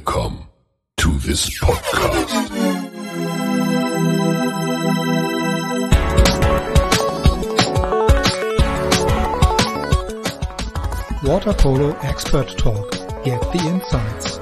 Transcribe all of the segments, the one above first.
Welcome to this podcast. Water Polo Expert Talk. Get the insights.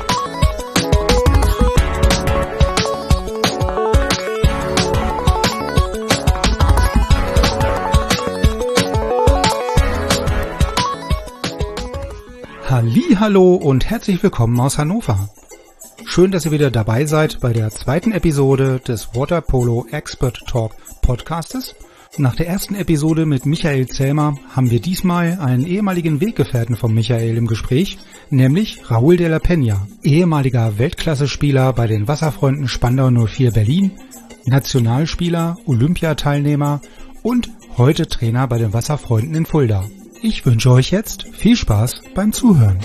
Hallihallo und herzlich willkommen aus Hannover. Schön, dass ihr wieder dabei seid bei der zweiten Episode des Water Polo Expert Talk Podcastes. Nach der ersten Episode mit Michael Zellmer haben wir diesmal einen ehemaligen Weggefährten von Michael im Gespräch, nämlich Raúl de la Peña, ehemaliger Weltklasse-Spieler bei den Wasserfreunden Spandau 04 Berlin, Nationalspieler, Olympiateilnehmer und heute Trainer bei den Wasserfreunden in Fulda. Ich wünsche euch jetzt viel Spaß beim Zuhören.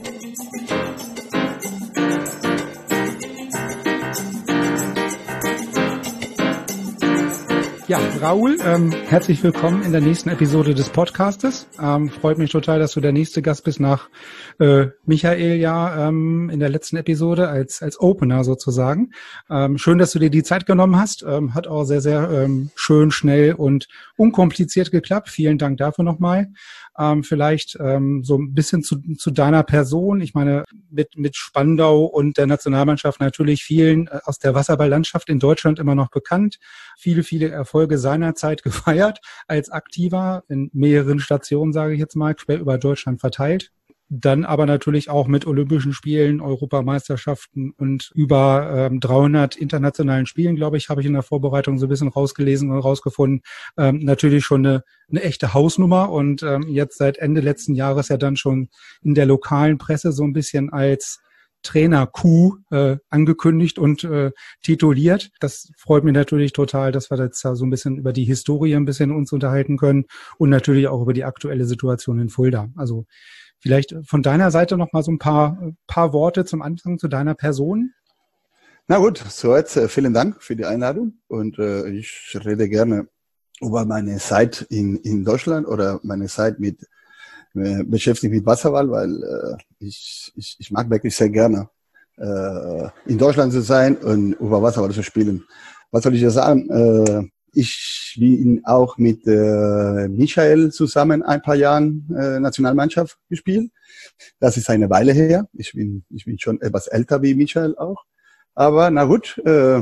Ja, Raúl, herzlich willkommen in der nächsten Episode des Podcastes. Freut mich total, dass du der nächste Gast bist nach Michael in der letzten Episode als Opener sozusagen. Schön, dass du dir die Zeit genommen hast. Hat auch sehr, sehr schön, schnell und unkompliziert geklappt. Vielen Dank dafür nochmal. Vielleicht so ein bisschen zu deiner Person. Ich meine, mit Spandau und der Nationalmannschaft natürlich vielen aus der Wasserballlandschaft in Deutschland immer noch bekannt. Viele Erfolge seinerzeit gefeiert als Aktiver in mehreren Stationen, sage ich jetzt mal, quer über Deutschland verteilt. Dann aber natürlich auch mit Olympischen Spielen, Europameisterschaften und über 300 internationalen Spielen, glaube ich, habe ich in der Vorbereitung so ein bisschen rausgelesen und rausgefunden. Natürlich schon eine echte Hausnummer und jetzt seit Ende letzten Jahres ja dann schon in der lokalen Presse so ein bisschen als Trainer-Coup angekündigt und tituliert. Das freut mich natürlich total, dass wir jetzt da so ein bisschen über die Historie ein bisschen uns unterhalten können und natürlich auch über die aktuelle Situation in Fulda. Also vielleicht von deiner Seite noch mal so ein paar Worte zum Anfang zu deiner Person. Na gut, so jetzt vielen Dank für die Einladung und ich rede gerne über meine Zeit in Deutschland oder meine Zeit beschäftigt mit Wasserball, weil ich mag wirklich sehr gerne in Deutschland zu sein und über Wasserball zu spielen. Was soll ich da sagen? Ich bin auch mit Michael zusammen ein paar Jahren Nationalmannschaft gespielt. Das ist eine Weile her. Ich bin schon etwas älter wie Michael auch. Aber na gut,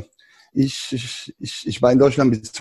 ich war in Deutschland bis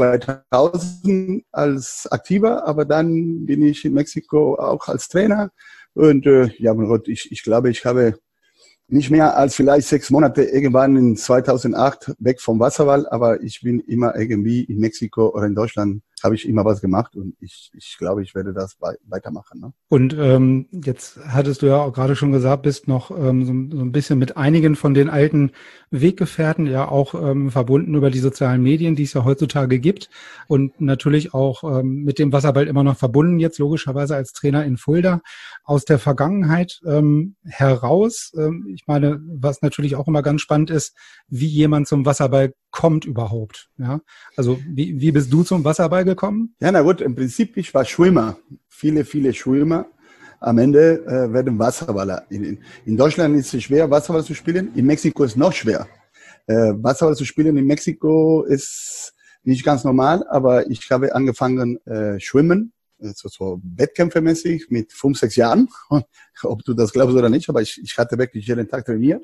2000 als Aktiver, aber dann bin ich in Mexiko auch als Trainer. Und ja, mein Gott, ich glaube, ich habe nicht mehr als vielleicht 6 Monate irgendwann in 2008 weg vom Wasserball, aber ich bin immer irgendwie in Mexiko oder in Deutschland, habe ich immer was gemacht und ich glaube, ich werde das weitermachen. Ne? Und jetzt hattest du ja auch gerade schon gesagt, bist noch so ein bisschen mit einigen von den alten Weggefährten ja auch verbunden über die sozialen Medien, die es ja heutzutage gibt und natürlich auch mit dem Wasserball immer noch verbunden, jetzt logischerweise als Trainer in Fulda. Aus der Vergangenheit heraus, ich meine, was natürlich auch immer ganz spannend ist, wie jemand zum Wasserball kommt überhaupt. Ja? Also wie bist du zum Wasserball gekommen? Ja, na gut, im Prinzip, ich war Schwimmer. Viele Schwimmer. Am Ende werden Wasserballer. In Deutschland ist es schwer, Wasserball zu spielen. In Mexiko ist es noch schwer. Wasserball zu spielen in Mexiko ist nicht ganz normal, aber ich habe angefangen schwimmen, so wettkämpfermäßig mit 5, 6 Jahren. Ob du das glaubst oder nicht, aber ich hatte wirklich jeden Tag trainiert.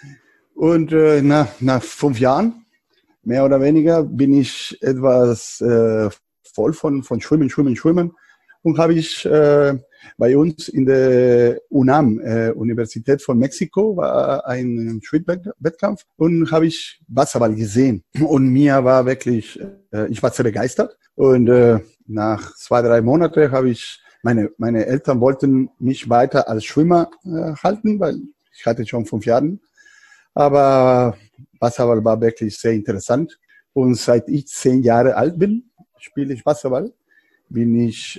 Und nach 5 Jahren, mehr oder weniger, bin ich etwas voll von Schwimmen und habe ich bei uns in der UNAM, Universität von Mexiko, war ein Schwimmwettkampf und habe ich Wasserball gesehen und mir war wirklich, ich war sehr begeistert und nach 2, 3 Monaten habe ich, meine Eltern wollten mich weiter als Schwimmer halten, weil ich hatte schon 5 Jahre, aber Wasserball war wirklich sehr interessant und seit ich 10 Jahre alt bin, spiele ich Wasserball. Ich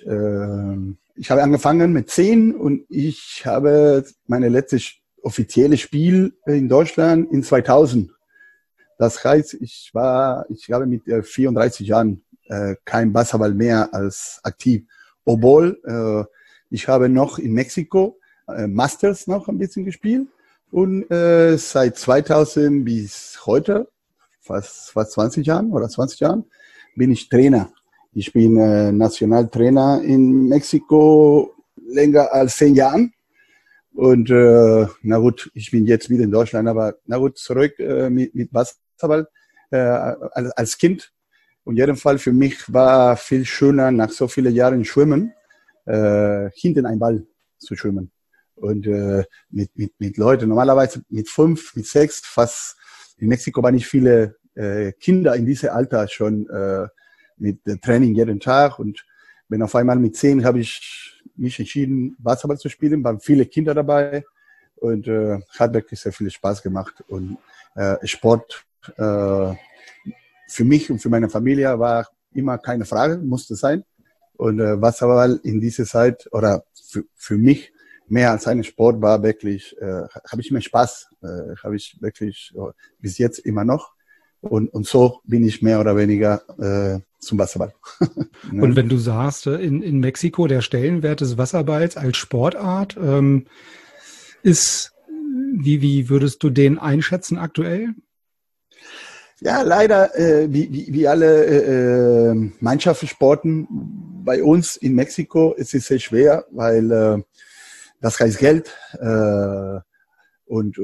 habe angefangen mit 10 und ich habe meine letzte offizielle Spiel in Deutschland in 2000. Das heißt, ich habe mit 34 Jahren kein Wasserball mehr als aktiv. Obwohl, ich habe noch in Mexiko Masters noch ein bisschen gespielt Und seit 2000 bis heute, fast 20 Jahren oder 20 Jahren, bin ich Trainer. Ich bin Nationaltrainer in Mexiko länger als 10 Jahren. Und na gut, ich bin jetzt wieder in Deutschland, aber na gut, zurück mit Basketball als Kind. Und in jedem Fall für mich war viel schöner, nach so vielen Jahren Schwimmen, hinten ein Ball zu schwimmen. Und mit Leuten, normalerweise mit 5, mit 6, fast in Mexiko waren nicht viele Kinder in diesem Alter schon mit Training jeden Tag. Und wenn auf einmal mit 10 habe ich mich entschieden, Basketball zu spielen, waren viele Kinder dabei und hat wirklich sehr viel Spaß gemacht. Und Sport für mich und für meine Familie war immer keine Frage, musste sein. Und Basketball in dieser Zeit oder für mich mehr als ein Sport war wirklich, habe ich immer Spaß, habe ich wirklich bis jetzt immer noch. Und so bin ich mehr oder weniger zum Wasserball. Und wenn du sagst, in Mexiko der Stellenwert des Wasserballs als Sportart ist, wie würdest du den einschätzen aktuell? Ja, leider, wie alle Mannschaftssporten bei uns in Mexiko ist es sehr schwer, weil das heißt Geld und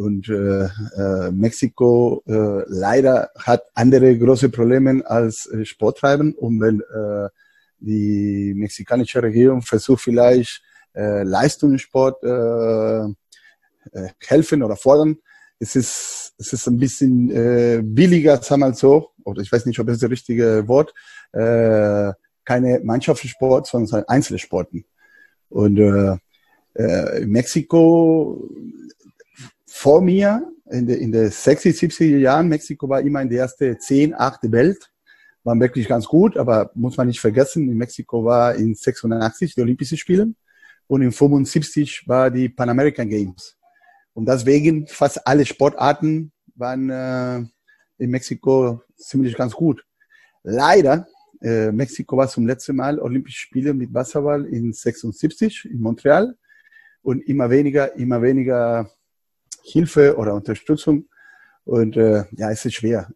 Mexiko leider hat andere große Probleme als Sport treiben. Und wenn die mexikanische Regierung versucht vielleicht Leistungssport helfen oder fordern, es ist ein bisschen billiger, sagen wir mal so, oder ich weiß nicht, ob das das richtige Wort, keine Mannschaftssport, sondern Einzelsporten. Und in Mexiko vor mir, in den 60er, 70er Jahren, Mexiko war immer in der ersten 10, 8 der Welt, waren wirklich ganz gut, aber muss man nicht vergessen, in Mexiko war in 86 die Olympischen Spiele und in 75 war die Pan American Games. Und deswegen fast alle Sportarten waren in Mexiko ziemlich ganz gut. Leider, Mexiko war zum letzten Mal Olympische Spiele mit Basketball in 76 in Montreal und immer weniger Hilfe oder Unterstützung. Und ja, es ist schwer.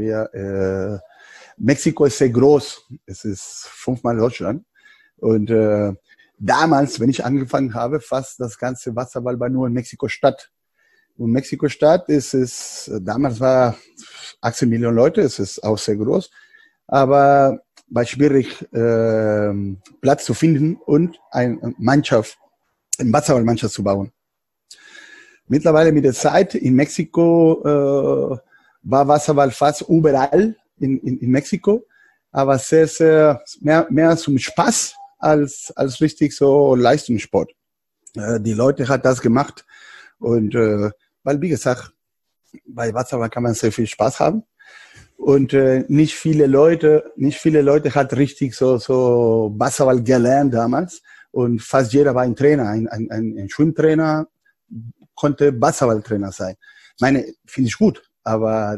Mexiko ist sehr groß. Es ist 5-mal Deutschland. Und damals, wenn ich angefangen habe, fast das ganze Basketball war nur in Mexiko-Stadt. Und Mexiko-Stadt damals war 18 Millionen Leute, es ist auch sehr groß, aber war schwierig, Platz zu finden und eine Basketballmannschaft zu bauen. Mittlerweile mit der Zeit in Mexiko war Basketball fast überall in Mexiko, aber sehr mehr zum Spaß als richtig so Leistungssport. Die Leute hat das gemacht und weil, wie gesagt, bei Basketball kann man sehr viel Spaß haben und nicht viele Leute hat richtig so Basketball gelernt damals und fast jeder war ein Trainer, ein Schwimmtrainer konnte Basketballtrainer sein. Finde ich gut, aber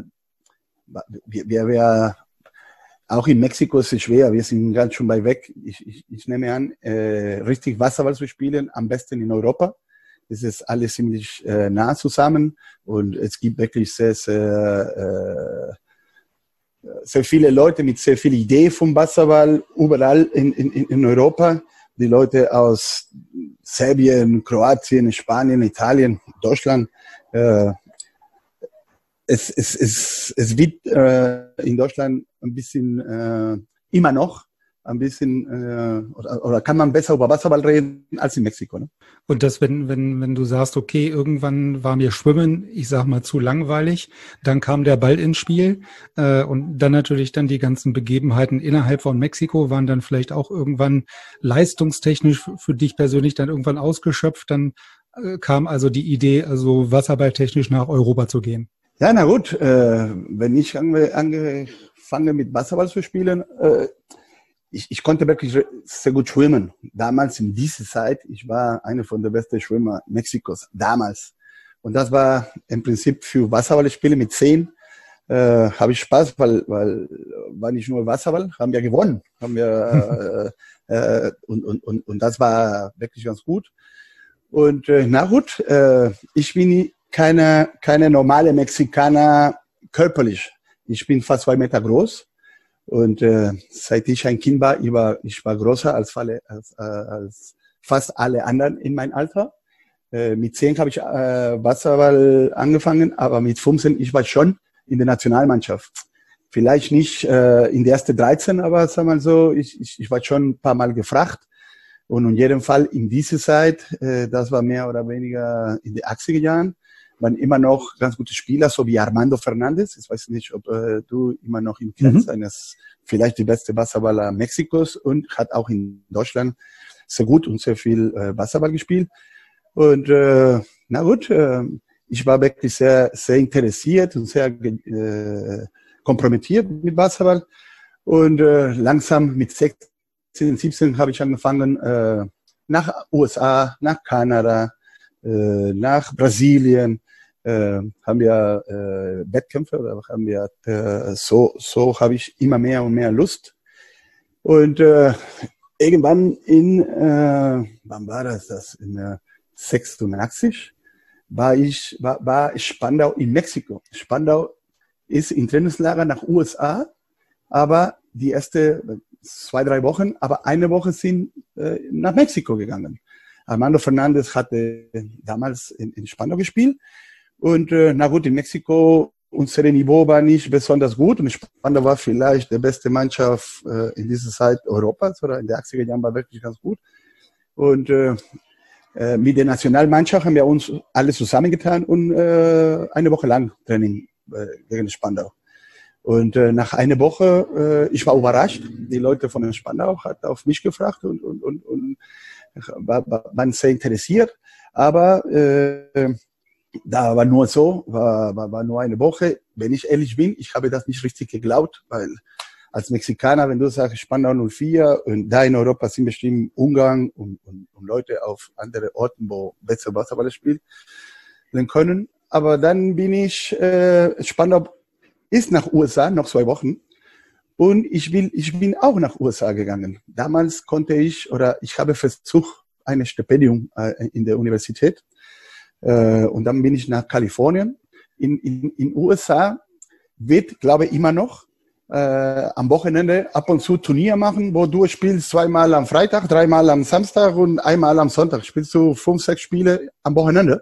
wir auch in Mexiko ist es schwer, wir sind ganz schön weit weg. Ich nehme an, richtig Basketball zu spielen, am besten in Europa. Es ist alles ziemlich nah zusammen und es gibt wirklich sehr viele Leute mit sehr viel Idee vom Basketball überall in Europa. Die Leute aus Serbien, Kroatien, Spanien, Italien, Deutschland. Es wird in Deutschland ein bisschen immer noch ein bisschen oder kann man besser über Basketball reden als in Mexiko, ne? Und das, wenn du sagst, okay, irgendwann war mir Schwimmen, ich sag mal, zu langweilig, dann kam der Ball ins Spiel und dann natürlich dann die ganzen Begebenheiten innerhalb von Mexiko waren dann vielleicht auch irgendwann leistungstechnisch für dich persönlich dann irgendwann ausgeschöpft, dann kam also die Idee, also wasserballtechnisch nach Europa zu gehen. Ja, na gut, wenn ich angefangen mit Basketball zu spielen, ich konnte wirklich sehr gut schwimmen. Damals in dieser Zeit, ich war einer von der besten Schwimmer Mexikos, damals. Und das war im Prinzip für Wasserballspiele mit 10, habe ich Spaß, weil war nicht nur Wasserball, haben wir gewonnen. Und das war wirklich ganz gut. Und na gut, ich bin keine normale Mexikaner körperlich. Ich bin fast 2 Meter groß und seit ich ein Kind war, ich war größer als fast alle anderen in meinem Alter. Mit 10 habe ich Basketball angefangen, aber mit 15 ich war schon in der Nationalmannschaft. Vielleicht nicht in der ersten 13, aber sagen wir mal so, ich war schon ein paar Mal gefragt. Und in jedem Fall in dieser Zeit, das war mehr oder weniger in den 80er Jahren, waren immer noch ganz gute Spieler, so wie Armando Fernandes. Ich weiß nicht, ob du immer noch ihn kennst. Eines vielleicht die beste Basketballer Mexikos und hat auch in Deutschland sehr gut und sehr viel Basketball gespielt. Und na gut, ich war wirklich sehr, sehr interessiert und sehr kompromittiert mit Basketball. Und langsam mit 16, 17 habe ich angefangen, nach USA, nach Kanada, nach Brasilien, haben wir Wettkämpfe oder haben wir so habe ich immer mehr und mehr Lust. Und irgendwann wann war das? In 86 war Spandau in Mexiko. Spandau ist im Trainingslager nach USA, aber die erste 2, 3 Wochen, aber eine Woche sind nach Mexiko gegangen. Armando Fernandes hatte damals in Spandau gespielt und na gut, in Mexiko unser Niveau war nicht besonders gut und Spandau war vielleicht die beste Mannschaft in dieser Zeit Europas oder in den 80er Jahren war wirklich ganz gut. Und mit der Nationalmannschaft haben wir uns alle zusammengetan und eine Woche lang Training gegen Spandau. Und nach einer Woche, ich war überrascht, die Leute von Spandau hat auf mich gefragt und waren sehr interessiert. Aber da war nur so, war nur eine Woche. Wenn ich ehrlich bin, ich habe das nicht richtig geglaubt, weil als Mexikaner, wenn du sagst Spandau 04 und da in Europa sind bestimmt Ungarn und Leute auf andere Orten, wo besser Basketball spielen können. Aber dann bin ich, Spandau ist nach USA, noch 2 Wochen. Und ich bin auch nach USA gegangen. Damals ich habe versucht, ein Stipendium in der Universität. Und dann bin ich nach Kalifornien. In USA wird, glaube ich, immer noch am Wochenende ab und zu Turnier machen, wo du spielst 2-mal am Freitag, 3-mal am Samstag und 1-mal am Sonntag. Spielst du 5, 6 Spiele am Wochenende.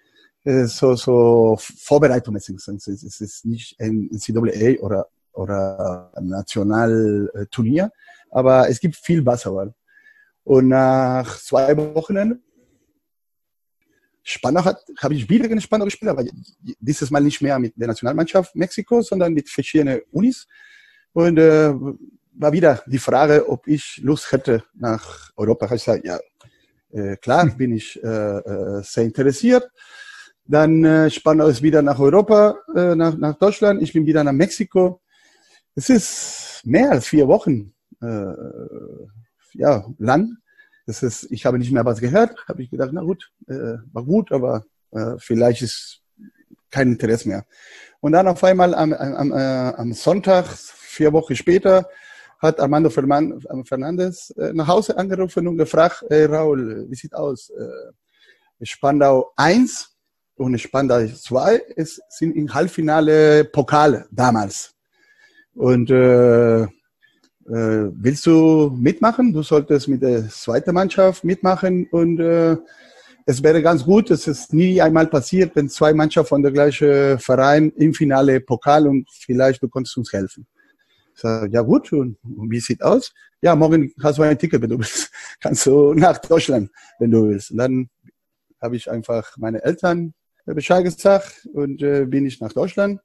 So vorbereitungsmäßig. Es ist nicht ein NCAA oder ein Nationalturnier, aber es gibt viel Basketball. Und nach 2 Wochenenden Spandau habe ich wieder gegen Spandau gespielt, aber dieses Mal nicht mehr mit der Nationalmannschaft Mexiko, sondern mit verschiedenen Unis. Und war wieder die Frage, ob ich Lust hätte nach Europa. Ich sage, ja, klar, bin ich sehr interessiert. Dann Spandau ist wieder nach Europa, nach Deutschland. Ich bin wieder nach Mexiko. Es ist mehr als 4 Wochen lang. Ich habe nicht mehr was gehört. Habe ich gedacht, na gut, war gut, aber vielleicht ist kein Interesse mehr. Und dann auf einmal am Sonntag, 4 Wochen später, hat Armando Fernandes nach Hause angerufen und gefragt, hey Raul, wie sieht aus? Spandau 1 und Spandau 2 sind im Halbfinale Pokale damals. Und willst du mitmachen? Du solltest mit der zweiten Mannschaft mitmachen und es wäre ganz gut, es ist nie einmal passiert, wenn 2 Mannschaften von der gleichen Verein im Finale Pokal und vielleicht du konntest uns helfen. Ich sage, ja gut, und wie sieht aus? Ja, morgen hast du ein Ticket, wenn du willst. Kannst du nach Deutschland, wenn du willst. Und dann habe ich einfach meine Eltern Bescheid gesagt und bin ich nach Deutschland.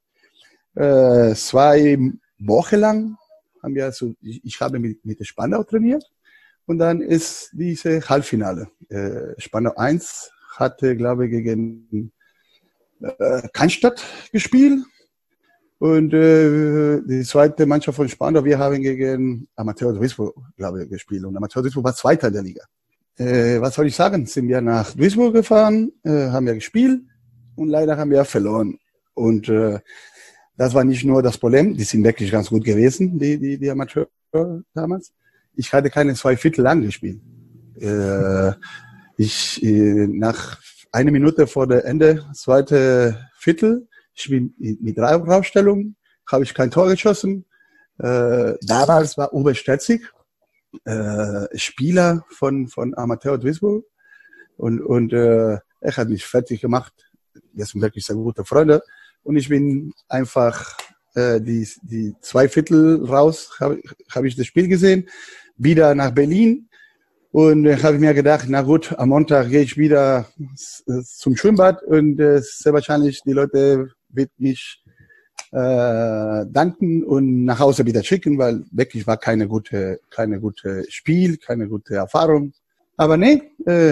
2 Wochen lang haben wir ich habe mit Spandau trainiert und dann ist diese Halbfinale. Spandau 1 hatte, glaube ich, gegen Cannstatt gespielt und die zweite Mannschaft von Spandau, wir haben gegen Amateur Duisburg, glaube ich, gespielt und Amateur Duisburg war Zweiter in der Liga. Was soll ich sagen? Sind wir nach Duisburg gefahren, haben wir gespielt und leider haben wir verloren. Und das war nicht nur das Problem, die sind wirklich ganz gut gewesen, die Amateure damals. Ich hatte keine 2 Viertel lang gespielt. Nach eine Minute vor der Ende, zweite Viertel. Ich bin mit 3 Rausstellungen, habe ich kein Tor geschossen. Damals war Uwe Stetzig, Spieler von Amateur Duisburg. Und er hat mich fertig gemacht. Wir sind wirklich sehr gute Freunde. Und ich bin einfach die 2 Viertel raus, hab ich das Spiel gesehen, wieder nach Berlin. Und habe ich mir gedacht, na gut, am Montag gehe ich wieder zum Schwimmbad und sehr wahrscheinlich die Leute wird mich danken und nach Hause wieder schicken, weil wirklich war keine gute Spiel, keine gute Erfahrung. Aber nee,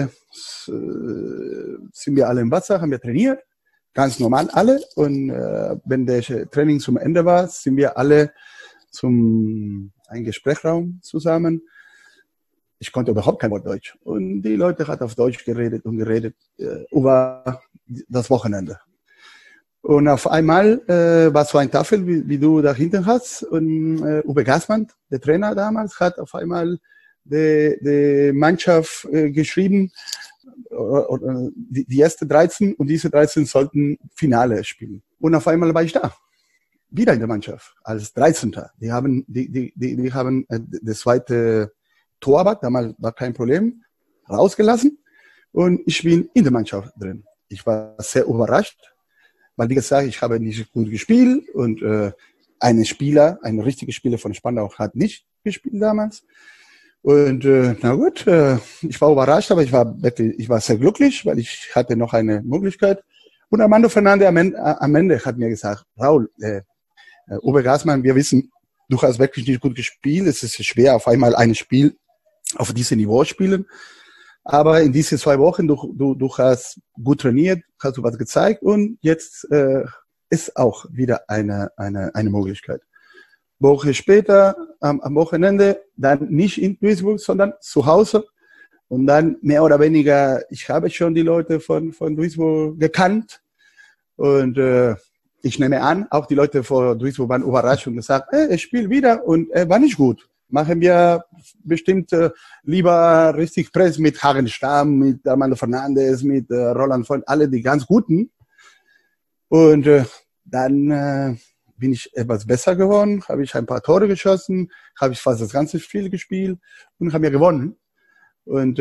sind wir alle im Wasser, haben wir trainiert, ganz normal alle. Und wenn das Training zum Ende war, sind wir alle zum einen Gesprächsraum zusammen. Ich konnte überhaupt kein Wort Deutsch. Und die Leute hat auf Deutsch geredet über das Wochenende. Und auf einmal war so eine Tafel, wie du da hinten hast. Und Uwe Gassmann, der Trainer damals, hat auf einmal die Mannschaft geschrieben, die ersten 13, und diese 13 sollten Finale spielen. Und auf einmal war ich da, wieder in der Mannschaft, als 13. Die haben das zweite Torwart, damals war kein Problem, rausgelassen, und ich bin in der Mannschaft drin. Ich war sehr überrascht, weil, wie gesagt, ich habe nicht gut gespielt, und ein richtiger Spieler von Spandau hat nicht gespielt damals. Und na gut, ich war überrascht, aber ich war sehr glücklich, weil ich hatte noch eine Möglichkeit. Und Armando Fernandes am Ende hat mir gesagt, Raul, Uwe Gassmann, wir wissen, du hast wirklich nicht gut gespielt. Es ist schwer, auf einmal ein Spiel auf diesem Niveau spielen. Aber in diesen 2 Wochen, du hast gut trainiert, hast du was gezeigt, und jetzt ist auch wieder eine Möglichkeit. Woche später, am Wochenende, dann nicht in Duisburg, sondern zu Hause. Und dann mehr oder weniger, ich habe schon die Leute von Duisburg gekannt. Und ich nehme an, auch die Leute von Duisburg waren überrascht und gesagt, er spielt wieder, und er war nicht gut. Machen wir bestimmt lieber richtig Press mit Hagenstam, mit Armando Fernandes, mit Roland Freund, alle die ganz Guten. Und dann bin ich etwas besser geworden, habe ich ein paar Tore geschossen, habe ich fast das ganze Spiel gespielt und haben wir gewonnen. Und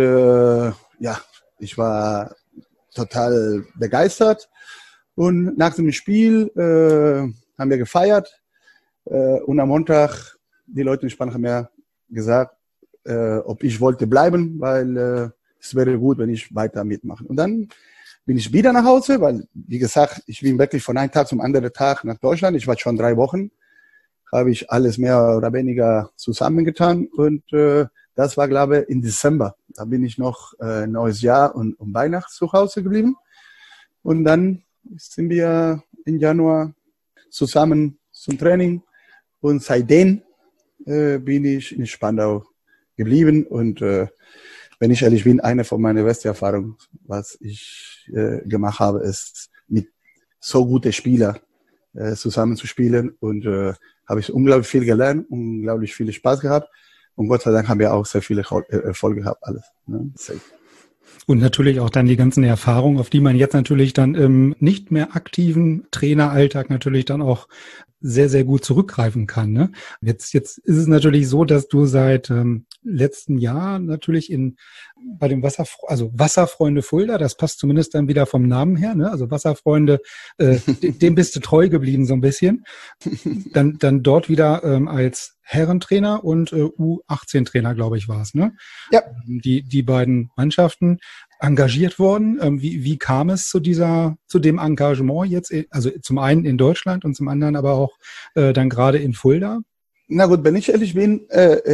ich war total begeistert. Und nach dem Spiel haben wir gefeiert. Und am Montag, die Leute in Spanien haben mir gesagt, ob ich wollte bleiben, weil es wäre gut, wenn ich weiter mitmache. Und dann bin ich wieder nach Hause, weil, wie gesagt, ich bin wirklich von einem Tag zum anderen Tag nach Deutschland. Ich war schon 3 Wochen, habe ich alles mehr oder weniger zusammengetan. Und das war, glaube ich, im Dezember. Da bin ich noch neues Jahr und um Weihnachten zu Hause geblieben. Und dann sind wir im Januar zusammen zum Training. Und seitdem bin ich in Spandau geblieben. Und wenn ich ehrlich bin, eine von meinen besten Erfahrungen, was ich gemacht habe, ist, mit so guten Spielern zusammen zu spielen. Und habe ich unglaublich viel gelernt, unglaublich viel Spaß gehabt. Und Gott sei Dank haben wir auch sehr viele Erfolge gehabt, alles. Ne? Und natürlich auch dann die ganzen Erfahrungen, auf die man jetzt natürlich dann im nicht mehr aktiven Traineralltag natürlich dann auch sehr, sehr gut zurückgreifen kann. Ne? Jetzt ist es natürlich so, dass du seit letzten Jahr natürlich bei dem Wasserfreunde Fulda, das passt zumindest dann wieder vom Namen her, ne? Also Wasserfreunde, dem bist du treu geblieben so ein bisschen. Dann dort wieder als Herrentrainer und U18-Trainer, glaube ich, war es, ne? Ja. Die beiden Mannschaften engagiert worden. Wie kam es zu dem Engagement jetzt? Also zum einen in Deutschland und zum anderen aber auch dann gerade in Fulda? Na gut, wenn ich ehrlich bin,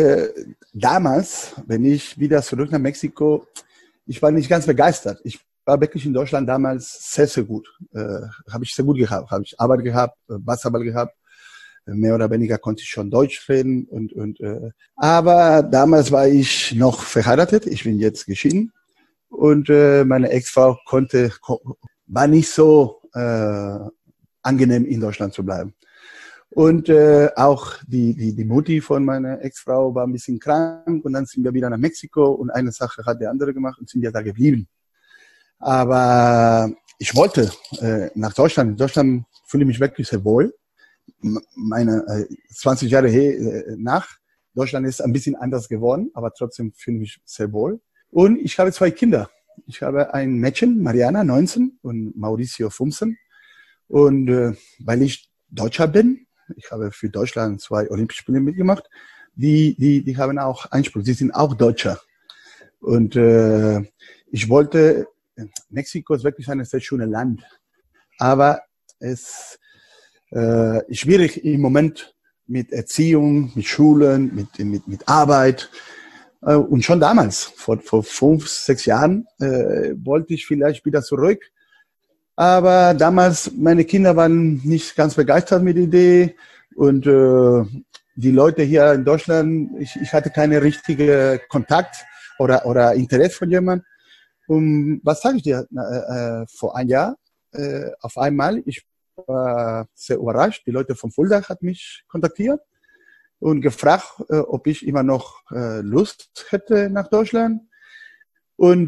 damals, wenn ich wieder zurück nach Mexiko, ich war nicht ganz begeistert. Ich war wirklich in Deutschland damals sehr, sehr gut. Habe ich sehr gut gehabt. Habe ich Arbeit gehabt, Basketball gehabt. Mehr oder weniger konnte ich schon Deutsch reden. Aber damals war ich noch verheiratet. Ich bin jetzt geschieden. Und meine Ex-Frau war nicht so angenehm, in Deutschland zu bleiben. Und auch die Mutti von meiner Ex-Frau war ein bisschen krank. Und dann sind wir wieder nach Mexiko. Und eine Sache hat der andere gemacht und sind wir da geblieben. Aber ich wollte nach Deutschland. In Deutschland fühle ich mich wirklich sehr wohl. Meine 20 Jahre nach Deutschland ist ein bisschen anders geworden, aber trotzdem fühle ich mich sehr wohl. Und ich habe 2 Kinder. Ich habe ein Mädchen, Mariana, 19, und Mauricio, 15. Und weil ich Deutscher bin, ich habe für Deutschland 2 Olympische Spiele mitgemacht, die haben auch Einspruch, die sind auch Deutscher. Und ich wollte, Mexiko ist wirklich ein sehr schönes Land, aber es ist schwierig im Moment mit Erziehung, mit Schulen, mit Arbeit. Und schon damals, vor 5, 6 Jahren, wollte ich vielleicht wieder zurück. Aber damals, meine Kinder waren nicht ganz begeistert mit der Idee. Und die Leute hier in Deutschland, ich hatte keine richtige Kontakt oder Interesse von jemandem. Und was sage ich dir? Vor einem Jahr, auf einmal, ich war sehr überrascht. Die Leute von Fulda hat mich kontaktiert und gefragt, ob ich immer noch Lust hätte nach Deutschland. Und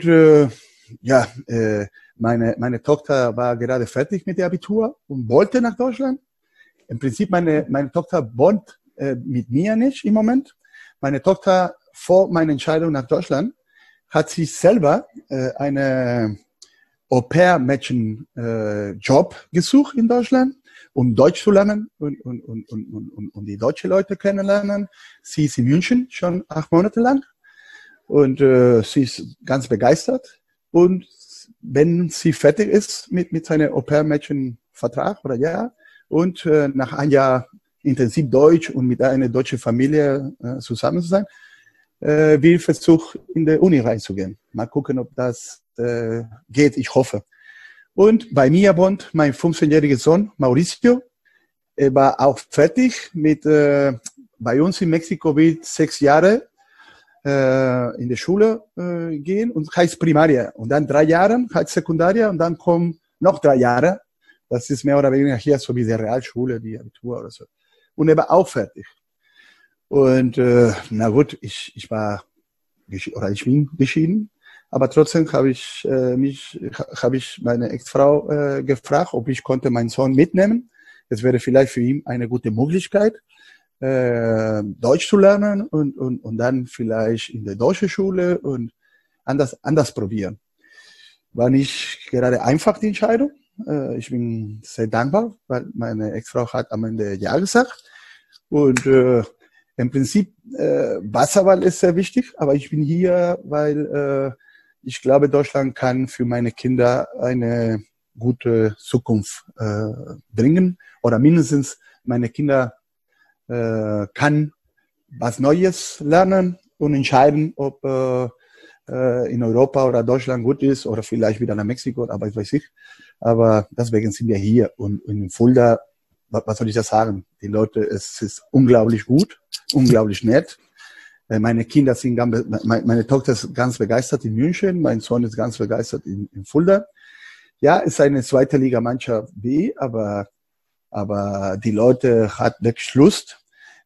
meine Tochter war gerade fertig mit dem Abitur und wollte nach Deutschland. Im Prinzip, meine Tochter wohnt mit mir nicht im Moment. Meine Tochter, vor meiner Entscheidung nach Deutschland, hat sich selber eine Au-pair-Mädchen-Job gesucht in Deutschland, um Deutsch zu lernen und die deutschen Leute kennenlernen. Sie ist in München schon 8 Monate lang und sie ist ganz begeistert. Und wenn sie fertig ist mit seinem Au-pair-Mädchen-Vertrag oder ja, und nach einem Jahr intensiv Deutsch und mit einer deutschen Familie zusammen zu sein, will versuchen, in der Uni reinzugehen. Mal gucken, ob das geht, ich hoffe. Und bei mir wohnt mein 15-jähriger Sohn, Mauricio. Er war auch fertig mit, bei uns in Mexiko wird 6 Jahre in der Schule gehen und heißt Primaria. Und dann 3 Jahre heißt Sekundaria und dann kommen noch 3 Jahre. Das ist mehr oder weniger hier so wie die Realschule, die Abitur oder so. Und er war auch fertig. Und na gut, ich bin geschieden, aber trotzdem habe ich meine Ex-Frau gefragt, ob ich konnte meinen Sohn mitnehmen. Es wäre vielleicht für ihn eine gute Möglichkeit, Deutsch zu lernen und dann vielleicht in der deutschen Schule und anders probieren. War nicht gerade einfach die Entscheidung. Ich bin sehr dankbar, weil meine Ex-Frau hat am Ende ja gesagt. Und im Prinzip, Wasserball ist sehr wichtig, aber ich bin hier, weil ich glaube, Deutschland kann für meine Kinder eine gute Zukunft bringen oder mindestens meine Kinder kann was Neues lernen und entscheiden, ob in Europa oder Deutschland gut ist oder vielleicht wieder nach Mexiko, aber ich weiß nicht. Aber deswegen sind wir hier und in Fulda, was soll ich da sagen? Die Leute, es ist unglaublich gut, unglaublich nett. Meine Kinder sind meine Tochter ist ganz begeistert in München, mein Sohn ist ganz begeistert in Fulda. Ja, ist eine zweite Liga-Mannschaft B, aber die Leute hat wirklich Lust.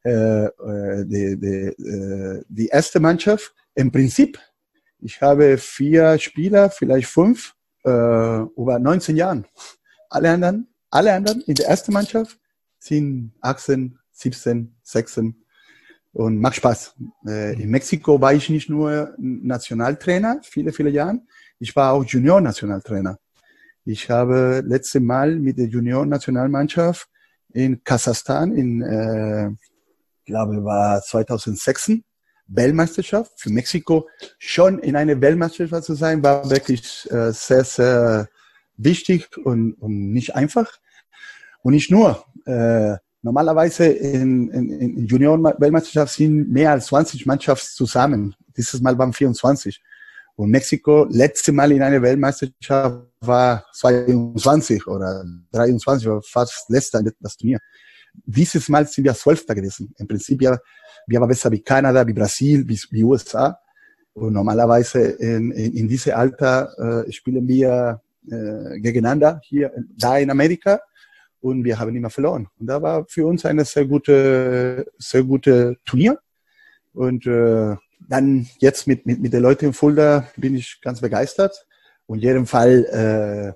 Die erste Mannschaft, im Prinzip, ich habe 4 Spieler, vielleicht 5, über 19 Jahren. Alle anderen in der ersten Mannschaft sind 18, 17, 16 und macht Spaß. In Mexiko war ich nicht nur Nationaltrainer, viele Jahre, ich war auch Junior-Nationaltrainer. Ich habe letztes Mal mit der Junior-Nationalmannschaft in Kasachstan, ich glaube, war 2006, Weltmeisterschaft für Mexiko. Schon in einer Weltmeisterschaft zu sein, war wirklich sehr, sehr wichtig und nicht einfach. Und nicht nur. Normalerweise in Junioren-Weltmeisterschaft sind mehr als 20 Mannschaften zusammen. Dieses Mal waren 24. Und Mexiko, letzte Mal in einer Weltmeisterschaft war 22 oder 23, war fast letzter das Turnier. Dieses Mal sind wir 12. gewesen. Im Prinzip, wir waren besser wie Kanada, wie Brasil, wie USA. Und normalerweise in diesem Alter spielen wir gegeneinander hier, da in Amerika. Und wir haben immer verloren. Und da war für uns eine sehr gute Turnier. Und dann jetzt mit den Leuten in Fulda bin ich ganz begeistert. in jedem Fall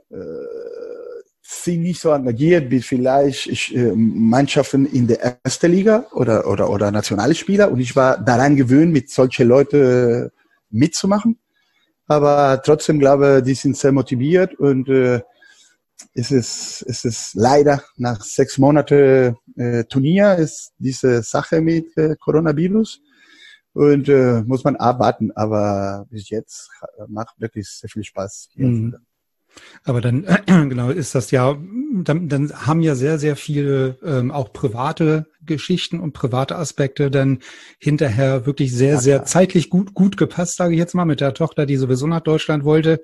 sind nicht so engagiert wie vielleicht Mannschaften in der ersten Liga oder Nationalspieler. Und ich war daran gewöhnt, mit solchen Leuten mitzumachen. Aber trotzdem glaube ich, die sind sehr motiviert und es ist leider nach 6 Monaten Turnier ist diese Sache mit Coronavirus und muss man abwarten. Aber bis jetzt macht wirklich sehr viel Spaß. Mhm. Aber dann, genau, ist das ja, dann haben ja sehr, sehr viele auch private Geschichten und private Aspekte dann hinterher wirklich sehr, sehr zeitlich gut gepasst, sage ich jetzt mal, mit der Tochter, die sowieso nach Deutschland wollte,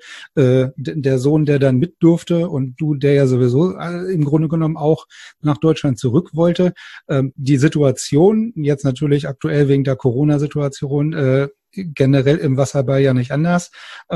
der Sohn, der dann mit durfte und du, der ja sowieso im Grunde genommen auch nach Deutschland zurück wollte. Die Situation, jetzt natürlich aktuell wegen der Corona-Situation, generell im Wasserball ja nicht anders.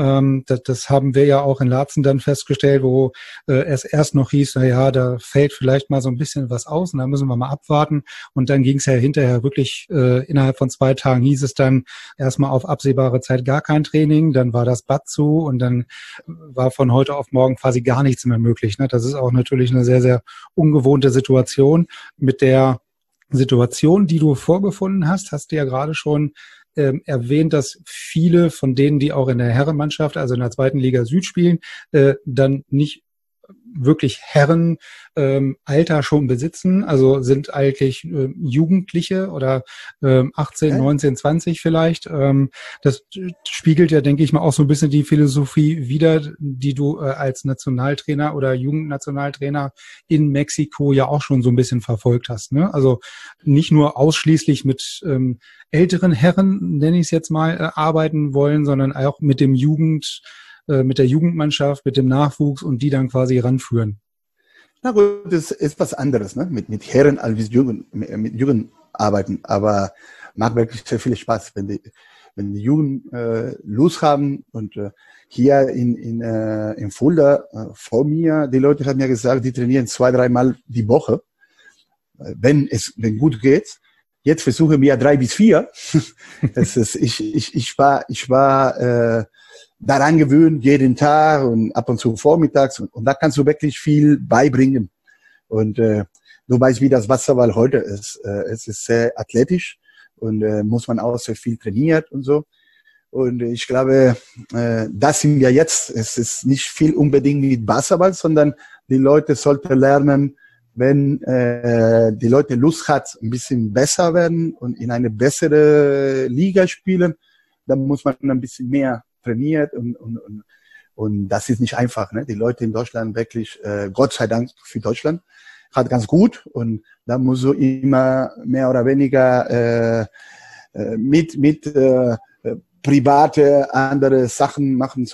Das haben wir ja auch in Laatzen dann festgestellt, wo es erst noch hieß, na ja, da fällt vielleicht mal so ein bisschen was aus und da müssen wir mal abwarten. Und dann ging es ja hinterher wirklich, innerhalb von 2 Tagen hieß es dann erstmal auf absehbare Zeit gar kein Training, dann war das Bad zu und dann war von heute auf morgen quasi gar nichts mehr möglich. Ne? Das ist auch natürlich eine sehr, sehr ungewohnte Situation. Mit der Situation, die du vorgefunden hast, hast du ja gerade schon erwähnt, dass viele von denen, die auch in der Herrenmannschaft, also in der 2. Liga Süd spielen, dann nicht wirklich Herrenalter schon besitzen, also sind eigentlich Jugendliche oder 18, 19, 20 vielleicht. Das spiegelt ja, denke ich mal, auch so ein bisschen die Philosophie wider, die du als Nationaltrainer oder Jugendnationaltrainer in Mexiko ja auch schon so ein bisschen verfolgt hast. Ne? Also nicht nur ausschließlich mit älteren Herren, nenne ich es jetzt mal, arbeiten wollen, sondern auch mit dem mit der Jugendmannschaft, mit dem Nachwuchs und die dann quasi ranführen. Na gut, das ist was anderes, ne? Mit Herren als mit Jugend arbeiten, aber macht wirklich sehr viel Spaß, wenn die Jugend Lust haben und hier in Fulda vor mir, die Leute haben ja gesagt, die trainieren 2-3 Mal die Woche, wenn gut geht. Jetzt versuchen wir 3 bis 4. Das ist, ich war daran gewöhnt, jeden Tag und ab und zu vormittags. Und da kannst du wirklich viel beibringen. Und du weißt, wie das Wasserball heute ist. Es ist sehr athletisch und muss man auch sehr viel trainiert und so. Und ich glaube, das sind wir jetzt. Es ist nicht viel unbedingt mit Wasserball, sondern die Leute sollten lernen, wenn die Leute Lust hat, ein bisschen besser werden und in eine bessere Liga spielen, dann muss man ein bisschen mehr trainiert und das ist nicht einfach. Ne? Die Leute in Deutschland wirklich, Gott sei Dank für Deutschland, hat ganz gut und da musst du immer mehr oder weniger mit private andere Sachen machen.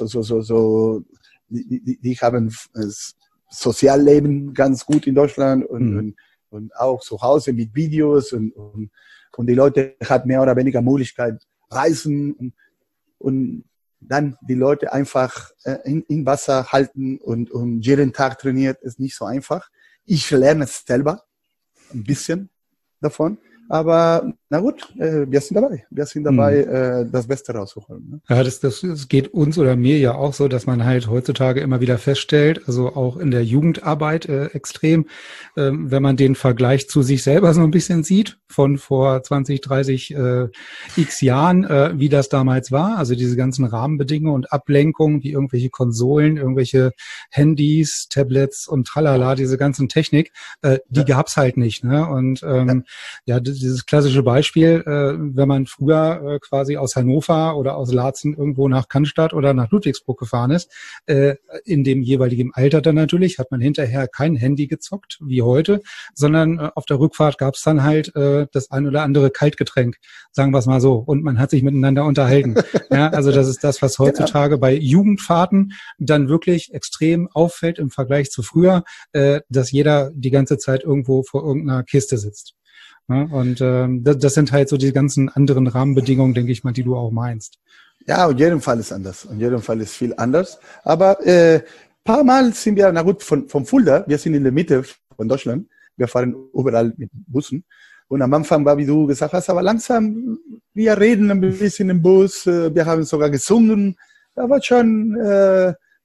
Die haben Sozialleben ganz gut in Deutschland und auch zu Hause mit Videos und die Leute hat mehr oder weniger Möglichkeit reisen und dann die Leute einfach in Wasser halten und jeden Tag trainiert, ist nicht so einfach. Ich lerne es selber ein bisschen davon, aber na gut, wir sind dabei. Wir sind dabei, das Beste rauszuholen. Ne? Ja, das geht uns oder mir ja auch so, dass man halt heutzutage immer wieder feststellt, also auch in der Jugendarbeit extrem, wenn man den Vergleich zu sich selber so ein bisschen sieht, von vor 20, 30 x Jahren, wie das damals war, also diese ganzen Rahmenbedingungen und Ablenkungen, wie irgendwelche Konsolen, irgendwelche Handys, Tablets und tralala, diese ganzen Technik, die gab's halt nicht. Ne? Und dieses klassische Beispiel, wenn man früher quasi aus Hannover oder aus Laatzen irgendwo nach Cannstatt oder nach Ludwigsburg gefahren ist, in dem jeweiligen Alter dann natürlich, hat man hinterher kein Handy gezockt, wie heute, sondern auf der Rückfahrt gab es dann halt das ein oder andere Kaltgetränk, sagen wir es mal so, und man hat sich miteinander unterhalten. Ja, also das ist das, was heutzutage bei Jugendfahrten dann wirklich extrem auffällt im Vergleich zu früher, dass jeder die ganze Zeit irgendwo vor irgendeiner Kiste sitzt. Ja, und das sind halt so die ganzen anderen Rahmenbedingungen, denke ich mal, die du auch meinst. Ja, und jeden Fall ist anders. Und jeden Fall ist viel anders. Aber paar Mal sind wir, na gut, von Fulda, wir sind in der Mitte von Deutschland. Wir fahren überall mit Bussen. Und am Anfang war, wie du gesagt hast, aber langsam, wir reden ein bisschen im Bus. Wir haben sogar gesungen. Da war schon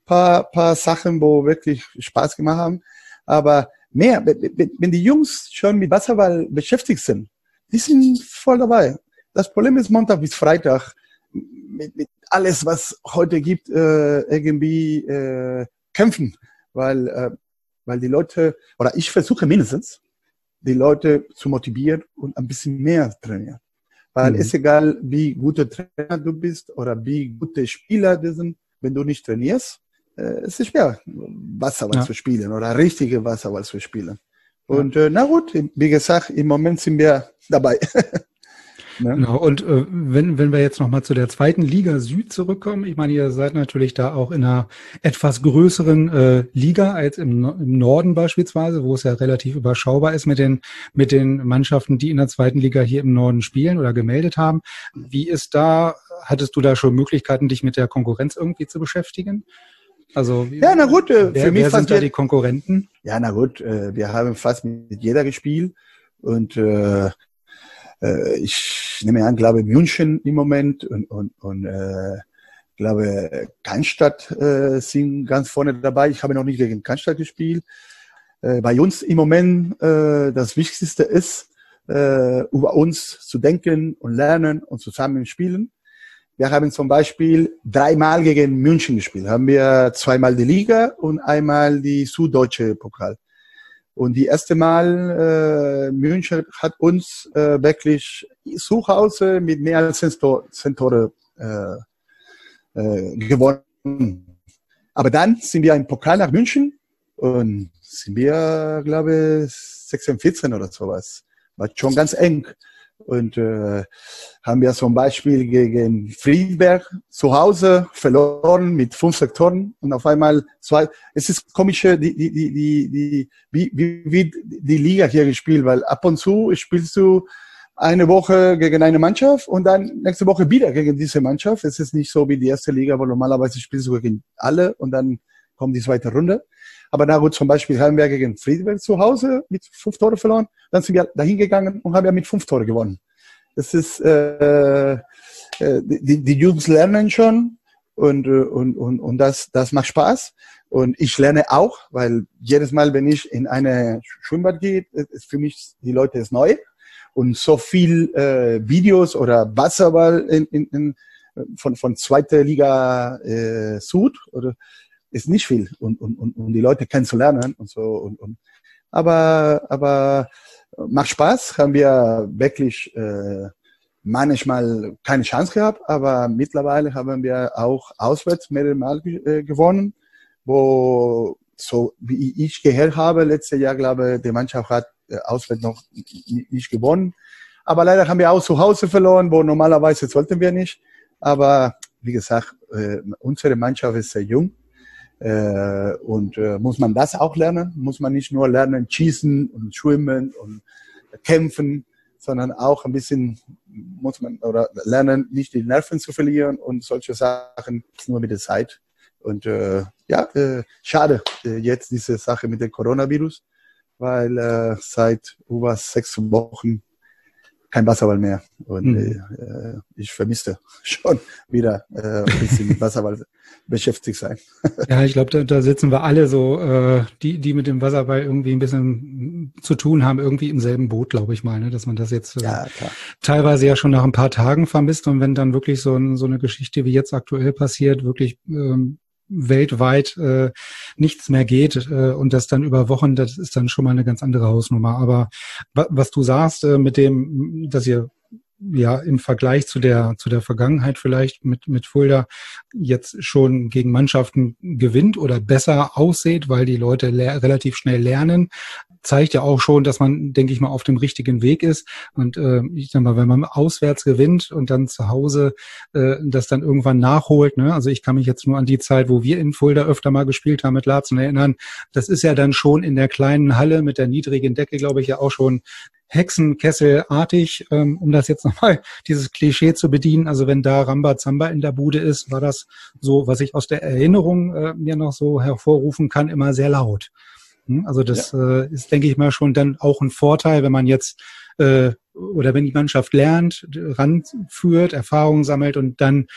paar Sachen, wo wirklich Spaß gemacht haben. Aber mehr, wenn die Jungs schon mit Basketball beschäftigt sind, die sind voll dabei. Das Problem ist Montag bis Freitag mit alles, was heute gibt, irgendwie kämpfen, weil die Leute, oder ich versuche mindestens, die Leute zu motivieren und ein bisschen mehr trainieren. Weil es ist egal, wie guter Trainer du bist oder wie gute Spieler du sind, wenn du nicht trainierst, es ist schwer, Wasserball zu spielen oder richtige Wasserball zu spielen. Und na gut, wie gesagt, im Moment sind wir dabei. Ne? Genau. Und wenn wir jetzt nochmal zu der zweiten Liga Süd zurückkommen, ich meine, ihr seid natürlich da auch in einer etwas größeren Liga als im Norden beispielsweise, wo es ja relativ überschaubar ist mit den Mannschaften, die in der zweiten Liga hier im Norden spielen oder gemeldet haben. Wie ist da, hattest du da schon Möglichkeiten, dich mit der Konkurrenz irgendwie zu beschäftigen? Also ja, na gut, für mich sind da die Konkurrenten? Ja, na gut, wir haben fast mit jeder gespielt und ich nehme an, glaube München im Moment und glaube Cannstatt sind ganz vorne dabei. Ich habe noch nicht gegen Cannstatt gespielt. Bei uns im Moment das Wichtigste ist, über uns zu denken und lernen und zusammen spielen. Wir haben zum Beispiel 3-mal gegen München gespielt. Haben wir 2-mal die Liga und einmal die Süddeutsche Pokal. Und die erste Mal, München hat uns wirklich zu Hause mit mehr als 10 Tore gewonnen. Aber dann sind wir im Pokal nach München und sind wir, glaube ich, 16-14 oder sowas. War schon ganz eng. Und haben wir zum Beispiel gegen Friedberg zu Hause verloren mit 5 Sektoren und auf einmal 2. Es ist komisch, wie die Liga hier gespielt, weil ab und zu spielst du eine Woche gegen eine Mannschaft und dann nächste Woche wieder gegen diese Mannschaft. Es ist nicht so wie die erste Liga, wo normalerweise spielst du gegen alle und dann kommt die zweite Runde. Aber na gut, zum Beispiel haben wir gegen Friedberg zu Hause mit 5 Tore verloren. Dann sind wir dahin gegangen und haben ja mit 5 Tore gewonnen. Das ist, die Jungs lernen schon und das macht Spaß. Und ich lerne auch, weil jedes Mal, wenn ich in eine Schwimmbad gehe, ist für mich die Leute ist neu. Und so viel Videos oder Wasserball von zweiter Liga Süd oder ist nicht viel und die Leute kennenzulernen und so aber macht Spaß, haben wir wirklich manchmal keine Chance gehabt, aber mittlerweile haben wir auch auswärts mehrere Mal gewonnen, wo so wie ich gehört habe, letztes Jahr glaube ich, die Mannschaft hat auswärts noch nicht gewonnen, aber leider haben wir auch zu Hause verloren, wo normalerweise sollten wir nicht, aber wie gesagt, unsere Mannschaft ist sehr jung. Und muss man das auch lernen? Muss man nicht nur lernen, schießen und schwimmen und kämpfen, sondern auch ein bisschen muss man oder lernen, nicht die Nerven zu verlieren und solche Sachen nur mit der Zeit. Und schade jetzt diese Sache mit dem Coronavirus, weil seit über 6 Wochen kein Wasserball mehr. Und ich vermisste schon wieder ein bisschen mit Wasserball beschäftigt sein. Ja, ich glaube, da sitzen wir alle so, die mit dem Wasserball irgendwie ein bisschen zu tun haben, irgendwie im selben Boot, glaube ich mal, ne? Dass man das jetzt teilweise ja schon nach ein paar Tagen vermisst und wenn dann wirklich so eine Geschichte wie jetzt aktuell passiert, wirklich weltweit nichts mehr geht und das dann über Wochen, das ist dann schon mal eine ganz andere Hausnummer. Aber was du sagst mit dem, dass ihr ja im Vergleich zu der Vergangenheit vielleicht mit Fulda jetzt schon gegen Mannschaften gewinnt oder besser aussieht, weil die Leute relativ schnell lernen, zeigt ja auch schon, dass man, denke ich mal, auf dem richtigen Weg ist. Und ich sag mal, wenn man auswärts gewinnt und dann zu Hause das dann irgendwann nachholt, ne? Also ich kann mich jetzt nur an die Zeit, wo wir in Fulda öfter mal gespielt haben mit Laatzen erinnern. Das ist ja dann schon in der kleinen Halle mit der niedrigen Decke, glaube ich, ja auch schon Hexenkesselartig, um das jetzt nochmal, dieses Klischee zu bedienen. Also wenn da Rambazamba in der Bude ist, war das so, was ich aus der Erinnerung mir noch so hervorrufen kann, immer sehr laut. Also das ist, denke ich mal, schon dann auch ein Vorteil, wenn man jetzt oder wenn die Mannschaft lernt, ranführt, Erfahrungen sammelt und dann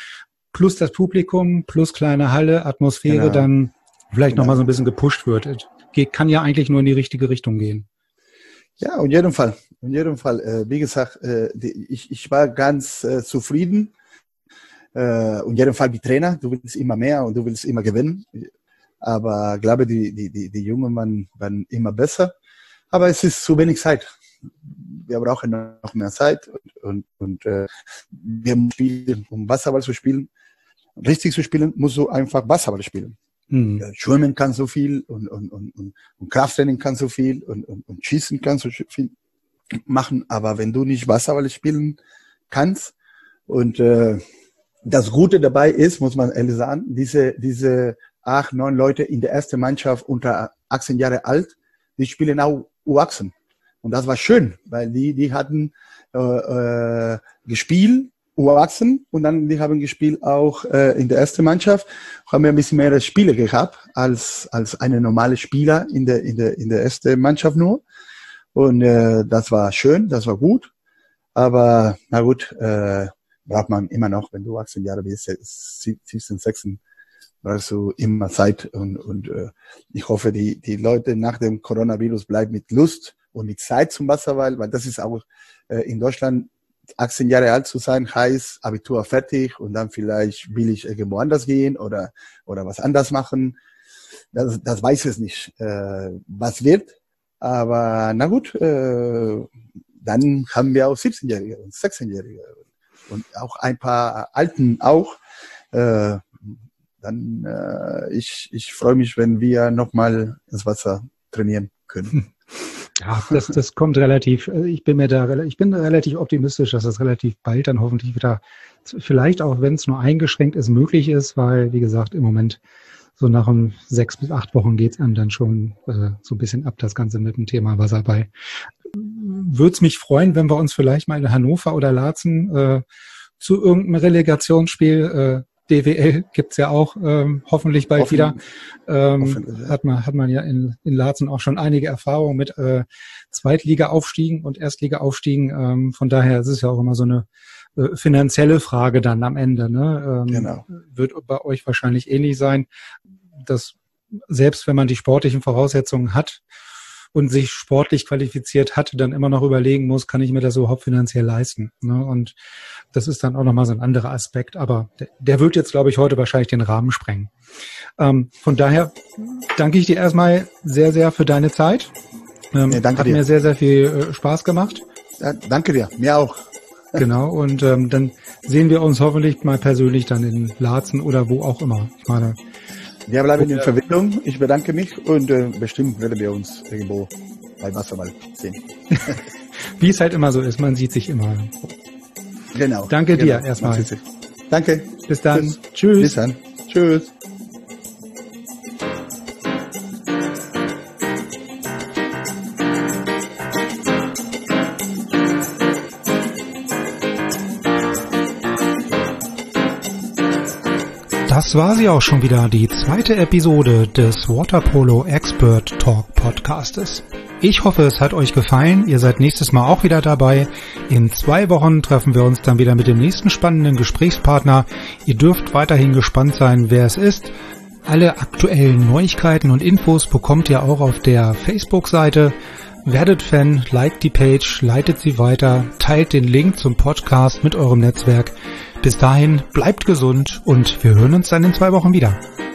plus das Publikum, plus kleine Halle, Atmosphäre dann vielleicht nochmal so ein bisschen gepusht wird. Kann ja eigentlich nur in die richtige Richtung gehen. Ja, in jedem Fall. Wie gesagt, ich war ganz zufrieden. In jedem Fall wie Trainer. Du willst immer mehr und du willst immer gewinnen. Aber ich glaube, die Jungen waren immer besser. Aber es ist zu wenig Zeit. Wir brauchen noch mehr Zeit und wir müssen spielen, um Basketball zu spielen. Richtig zu spielen, musst du einfach Basketball spielen. Schwimmen kann so viel und Krafttraining kann so viel und Schießen kann so viel machen. Aber wenn du nicht Basketball spielen kannst und das Gute dabei ist, muss man ehrlich sagen, diese 8, 9 Leute in der ersten Mannschaft unter 18 Jahre alt, die spielen auch U18. Und das war schön, weil die hatten gespielt, U18, und dann die haben gespielt auch in der ersten Mannschaft, haben wir ein bisschen mehr Spiele gehabt als eine normale Spieler in der ersten Mannschaft nur. Und das war schön, das war gut. Aber na gut, braucht man immer noch, wenn du 18 Jahre bist, 17, 16, brauchst du immer Zeit. Und ich hoffe, die Leute nach dem Coronavirus bleiben mit Lust und mit Zeit zum Basketball, weil das ist auch in Deutschland, 18 Jahre alt zu sein, heißt Abitur fertig und dann vielleicht will ich irgendwo anders gehen oder was anders machen. Das weiß es nicht, was wird. Aber na gut, dann haben wir auch 17-Jährige und 16-Jährige und auch ein paar Alten auch. Ich freue mich, wenn wir nochmal ins Wasser trainieren können. Ja, das kommt relativ, ich bin relativ optimistisch, dass das relativ bald dann hoffentlich wieder, vielleicht auch wenn es nur eingeschränkt ist, möglich ist, weil, wie gesagt, im Moment so nach 6 bis 8 Wochen geht's einem dann schon so ein bisschen ab, das Ganze mit dem Thema Wasserball. Würde es mich freuen, wenn wir uns vielleicht mal in Hannover oder Laatzen zu irgendeinem Relegationsspiel, DWL gibt's ja auch hoffentlich bald wieder. Hat man ja in Laatzen auch schon einige Erfahrungen mit Zweitliga-Aufstiegen und Erstliga-Aufstiegen. Von daher ist es ja auch immer so eine finanzielle Frage dann am Ende. Ne? Genau. Wird bei euch wahrscheinlich ähnlich sein, dass selbst wenn man die sportlichen Voraussetzungen hat und sich sportlich qualifiziert hat, dann immer noch überlegen muss, kann ich mir das überhaupt finanziell leisten? Ne? Und das ist dann auch nochmal so ein anderer Aspekt. Aber der wird jetzt, glaube ich, heute wahrscheinlich den Rahmen sprengen. Von daher danke ich dir erstmal sehr, sehr für deine Zeit. Hat mir sehr, sehr viel Spaß gemacht. Ja, danke dir. Mir auch. Genau. Und dann sehen wir uns hoffentlich mal persönlich dann in Laatzen oder wo auch immer. Ich meine, wir bleiben in Verbindung. Ich bedanke mich und bestimmt werden wir uns irgendwo bei Wasserball sehen. Wie es halt immer so ist, man sieht sich immer. Genau. Danke dir erstmal. Danke. Bis dann. Tschüss. Bis dann. Tschüss. Das war sie auch schon wieder, die zweite Episode des Waterpolo Expert Talk Podcastes. Ich hoffe, es hat euch gefallen. Ihr seid nächstes Mal auch wieder dabei. In 2 Wochen treffen wir uns dann wieder mit dem nächsten spannenden Gesprächspartner. Ihr dürft weiterhin gespannt sein, wer es ist. Alle aktuellen Neuigkeiten und Infos bekommt ihr auch auf der Facebook-Seite. Werdet Fan, liked die Page, leitet sie weiter, teilt den Link zum Podcast mit eurem Netzwerk. Bis dahin, bleibt gesund und wir hören uns dann in 2 Wochen wieder.